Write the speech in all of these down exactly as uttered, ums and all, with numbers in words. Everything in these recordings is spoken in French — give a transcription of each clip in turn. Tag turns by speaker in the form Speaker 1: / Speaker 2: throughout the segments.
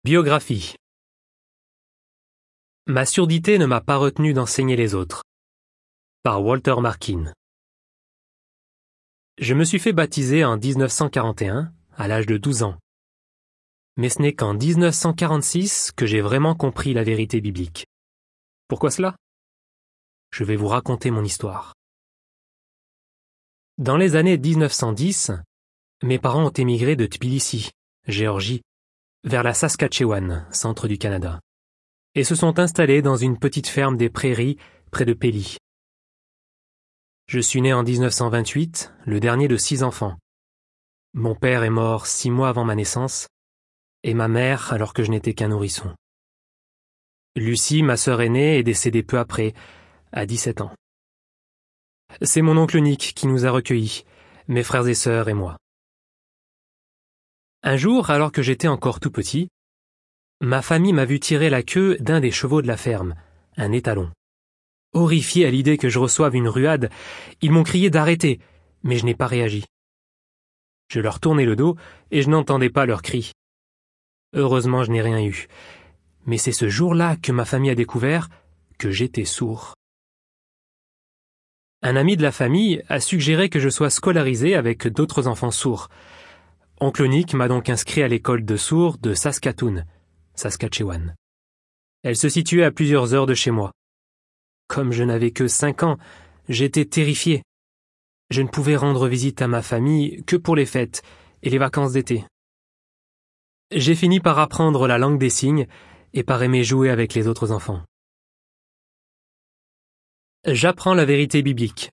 Speaker 1: Biographie. Ma surdité ne m'a pas retenu d'enseigner les autres. Par Walter Markin. Je me suis fait baptiser en dix-neuf cent quarante et un, à l'âge de douze ans. Mais ce n'est qu'en dix-neuf cent quarante-six que j'ai vraiment compris la vérité biblique. Pourquoi cela? Je vais vous raconter mon histoire. Dans les années dix-neuf cent dix, mes parents ont émigré de Tbilissi, Géorgie, vers la Saskatchewan, centre du Canada, et se sont installés dans une petite ferme des prairies près de Pelly. Je suis né en dix-neuf cent vingt-huit, le dernier de six enfants. Mon père est mort six mois avant ma naissance, et ma mère alors que je n'étais qu'un nourrisson. Lucie, ma sœur aînée, est décédée peu après, à dix-sept ans. C'est mon oncle Nick qui nous a recueillis, mes frères et sœurs et moi. Un jour, alors que j'étais encore tout petit, ma famille m'a vu tirer la queue d'un des chevaux de la ferme, un étalon. Horrifiés à l'idée que je reçoive une ruade, ils m'ont crié d'arrêter, mais je n'ai pas réagi. Je leur tournai le dos et je n'entendais pas leurs cris. Heureusement, je n'ai rien eu. Mais c'est ce jour-là que ma famille a découvert que j'étais sourd. Un ami de la famille a suggéré que je sois scolarisé avec d'autres enfants sourds. Oncle Nick m'a donc inscrit à l'école de sourds de Saskatoon, Saskatchewan. Elle se situait à plusieurs heures de chez moi. Comme je n'avais que cinq ans, j'étais terrifié. Je ne pouvais rendre visite à ma famille que pour les fêtes et les vacances d'été. J'ai fini par apprendre la langue des signes et par aimer jouer avec les autres enfants. J'apprends la vérité biblique.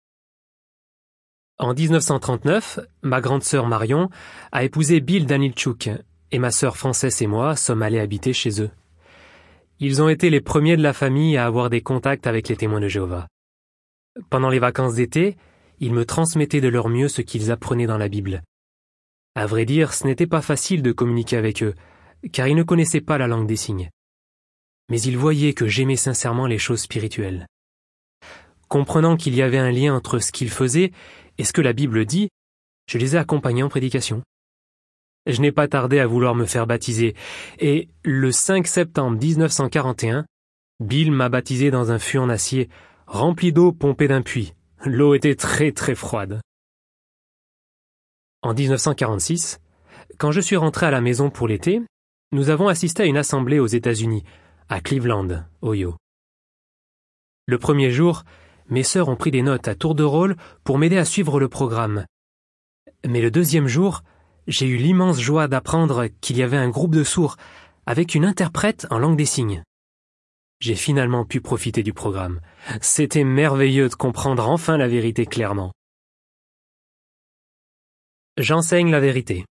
Speaker 1: En dix-neuf cent trente-neuf, ma grande sœur Marion a épousé Bill Danilchuk et ma sœur Frances et moi sommes allés habiter chez eux. Ils ont été les premiers de la famille à avoir des contacts avec les témoins de Jéhovah. Pendant les vacances d'été, ils me transmettaient de leur mieux ce qu'ils apprenaient dans la Bible. À vrai dire, ce n'était pas facile de communiquer avec eux, car ils ne connaissaient pas la langue des signes. Mais ils voyaient que j'aimais sincèrement les choses spirituelles. Comprenant qu'il y avait un lien entre ce qu'ils faisaient et ce que la Bible dit, je les ai accompagnés en prédication. Je n'ai pas tardé à vouloir me faire baptiser, et le cinq septembre dix-neuf cent quarante et un, Bill m'a baptisé dans un fût en acier, rempli d'eau pompée d'un puits. L'eau était très très froide. En dix-neuf cent quarante-six, quand je suis rentré à la maison pour l'été, nous avons assisté à une assemblée aux États-Unis, à Cleveland, Ohio. Le premier jour, mes sœurs ont pris des notes à tour de rôle pour m'aider à suivre le programme. Mais le deuxième jour, j'ai eu l'immense joie d'apprendre qu'il y avait un groupe de sourds avec une interprète en langue des signes. J'ai finalement pu profiter du programme. C'était merveilleux de comprendre enfin la vérité clairement. J'enseigne la vérité.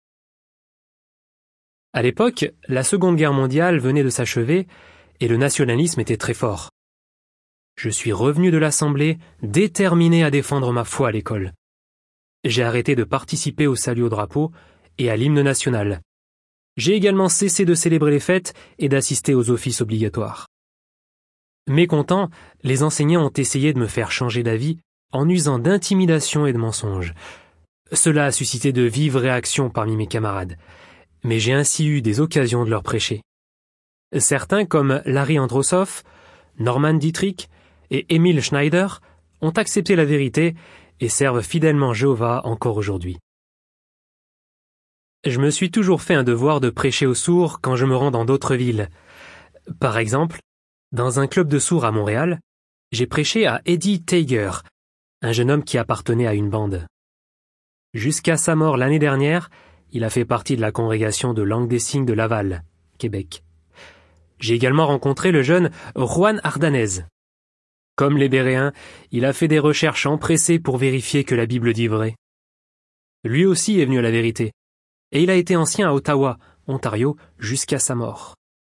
Speaker 1: À l'époque, la Seconde Guerre mondiale venait de s'achever et le nationalisme était très fort. Je suis revenu de l'Assemblée, déterminé à défendre ma foi à l'école. J'ai arrêté de participer au salut au drapeau et à l'hymne national. J'ai également cessé de célébrer les fêtes et d'assister aux offices obligatoires. Mécontents, les enseignants ont essayé de me faire changer d'avis en usant d'intimidation et de mensonges. Cela a suscité de vives réactions parmi mes camarades, mais j'ai ainsi eu des occasions de leur prêcher. Certains, comme Larry Androsoff, Norman Dietrich et Emil Schneider, ont accepté la vérité et servent fidèlement Jéhovah encore aujourd'hui. Je me suis toujours fait un devoir de prêcher aux sourds quand je me rends dans d'autres villes. Par exemple, dans un club de sourds à Montréal, j'ai prêché à Eddie Tager, un jeune homme qui appartenait à une bande. Jusqu'à sa mort l'année dernière, il a fait partie de la congrégation de langue des signes de Laval, Québec. J'ai également rencontré le jeune Juan Ardanez. Comme les Béréens, il a fait des recherches empressées pour vérifier que la Bible dit vrai. Lui aussi est venu à la vérité, et il a été ancien à Ottawa, Ontario, jusqu'à sa mort.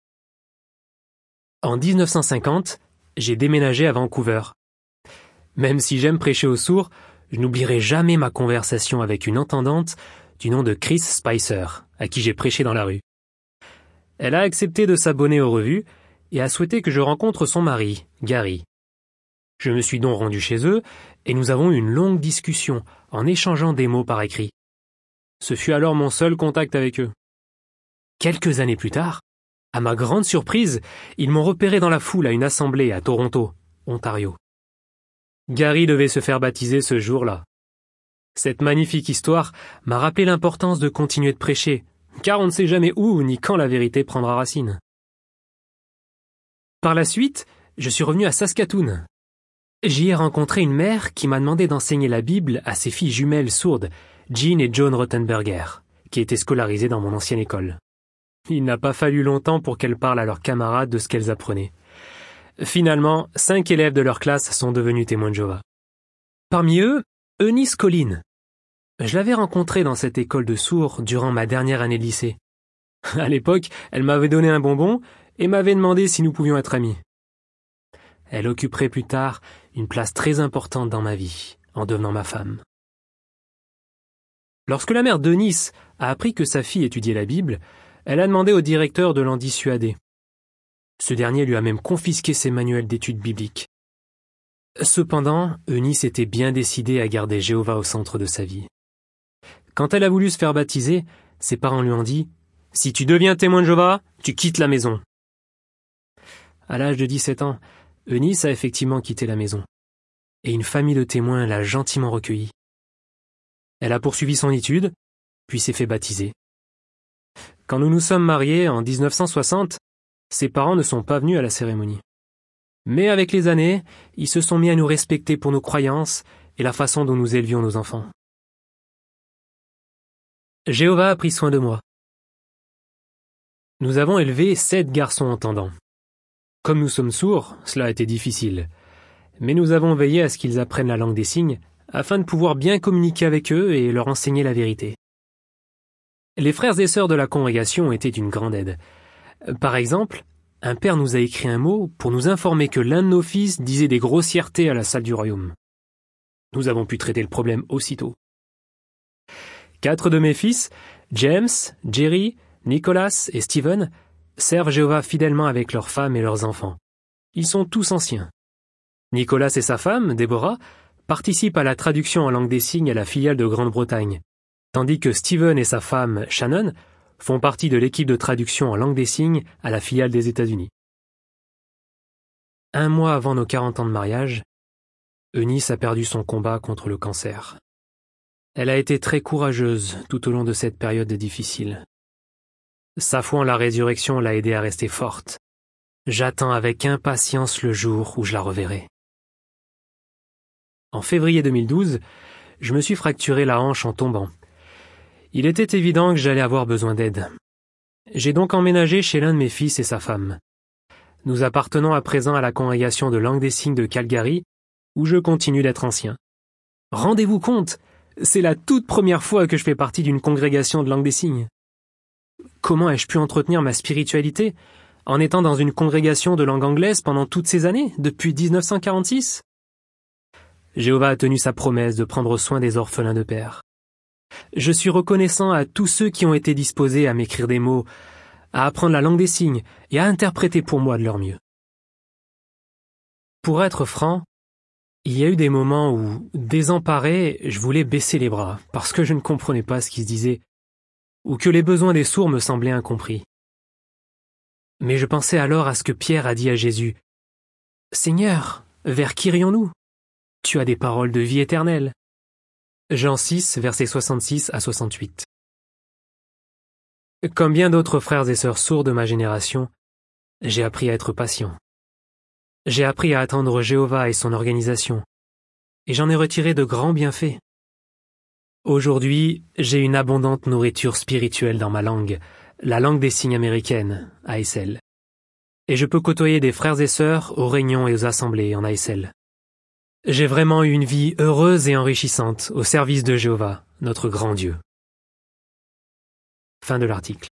Speaker 1: En dix-neuf cent cinquante, j'ai déménagé à Vancouver. Même si j'aime prêcher aux sourds, je n'oublierai jamais ma conversation avec une entendante du nom de Chris Spicer, à qui j'ai prêché dans la rue. Elle a accepté de s'abonner aux revues et a souhaité que je rencontre son mari, Gary. Je me suis donc rendu chez eux et nous avons eu une longue discussion en échangeant des mots par écrit. Ce fut alors mon seul contact avec eux. Quelques années plus tard, À ma grande surprise, ils m'ont repéré dans la foule à une assemblée à Toronto, Ontario. Gary devait se faire baptiser ce jour-là. Cette magnifique histoire m'a rappelé l'importance de continuer de prêcher, car on ne sait jamais où ni quand la vérité prendra racine. Par la suite, je suis revenu à Saskatoon. J'y ai rencontré une mère qui m'a demandé d'enseigner la Bible à ses filles jumelles sourdes, Jean et Joan Rothenberger, qui étaient scolarisées dans mon ancienne école. Il n'a pas fallu longtemps pour qu'elles parlent à leurs camarades de ce qu'elles apprenaient. Finalement, cinq élèves de leur classe sont devenus témoins de Jéhovah. Parmi eux, Eunice Colline. Je l'avais rencontrée dans cette école de sourds durant ma dernière année de lycée. À l'époque, elle m'avait donné un bonbon et m'avait demandé si nous pouvions être amis. Elle occuperait plus tard une place très importante dans ma vie, en devenant ma femme. Lorsque la mère d'Eunice a appris que sa fille étudiait la Bible, elle a demandé au directeur de l'en dissuader. Ce dernier lui a même confisqué ses manuels d'études bibliques. Cependant, Eunice était bien décidée à garder Jéhovah au centre de sa vie. Quand elle a voulu se faire baptiser, ses parents lui ont dit « Si tu deviens témoin de Jéhovah, tu quittes la maison. » À l'âge de dix-sept ans, Eunice a effectivement quitté la maison, et une famille de témoins l'a gentiment recueillie. Elle a poursuivi son étude, puis s'est fait baptiser. Quand nous nous sommes mariés en dix-neuf cent soixante, ses parents ne sont pas venus à la cérémonie. Mais avec les années, ils se sont mis à nous respecter pour nos croyances et la façon dont nous élevions nos enfants. Jéhovah a pris soin de moi. Nous avons élevé sept garçons entendants. Comme nous sommes sourds, cela a été difficile. Mais nous avons veillé à ce qu'ils apprennent la langue des signes, afin de pouvoir bien communiquer avec eux et leur enseigner la vérité. Les frères et sœurs de la congrégation étaient d'une grande aide. Par exemple, un père nous a écrit un mot pour nous informer que l'un de nos fils disait des grossièretés à la salle du royaume. Nous avons pu traiter le problème aussitôt. Quatre de mes fils, James, Jerry, Nicholas et Stephen, servent Jéhovah fidèlement avec leurs femmes et leurs enfants. Ils sont tous anciens. Nicholas et sa femme, Deborah, participent à la traduction en langue des signes à la filiale de Grande-Bretagne, tandis que Stephen et sa femme, Shannon, font partie de l'équipe de traduction en langue des signes à la filiale des États-Unis. Un mois avant nos quarante ans de mariage, Eunice a perdu son combat contre le cancer. Elle a été très courageuse tout au long de cette période difficile. Sa foi en la résurrection l'a aidée à rester forte. J'attends avec impatience le jour où je la reverrai. En février deux mille douze, je me suis fracturé la hanche en tombant. Il était évident que j'allais avoir besoin d'aide. J'ai donc emménagé chez l'un de mes fils et sa femme. Nous appartenons à présent à la congrégation de langue des signes de Calgary, où je continue d'être ancien. Rendez-vous compte, c'est la toute première fois que je fais partie d'une congrégation de langue des signes. Comment ai-je pu entretenir ma spiritualité en étant dans une congrégation de langue anglaise pendant toutes ces années, depuis dix-neuf cent quarante-six? Jéhovah a tenu sa promesse de prendre soin des orphelins de père. Je suis reconnaissant à tous ceux qui ont été disposés à m'écrire des mots, à apprendre la langue des signes et à interpréter pour moi de leur mieux. Pour être franc, il y a eu des moments où, désemparé, je voulais baisser les bras parce que je ne comprenais pas ce qui se disait, ou que les besoins des sourds me semblaient incompris. Mais je pensais alors à ce que Pierre a dit à Jésus. « Seigneur, vers qui irions-nous? Tu as des paroles de vie éternelle. » Jean six, versets soixante-six à soixante-huit. Comme bien d'autres frères et sœurs sourds de ma génération, j'ai appris à être patient. J'ai appris à attendre Jéhovah et son organisation, et j'en ai retiré de grands bienfaits. Aujourd'hui, j'ai une abondante nourriture spirituelle dans ma langue, la langue des signes américaine, A S L. Et je peux côtoyer des frères et sœurs aux réunions et aux assemblées en A S L. J'ai vraiment eu une vie heureuse et enrichissante au service de Jéhovah, notre grand Dieu. Fin de l'article.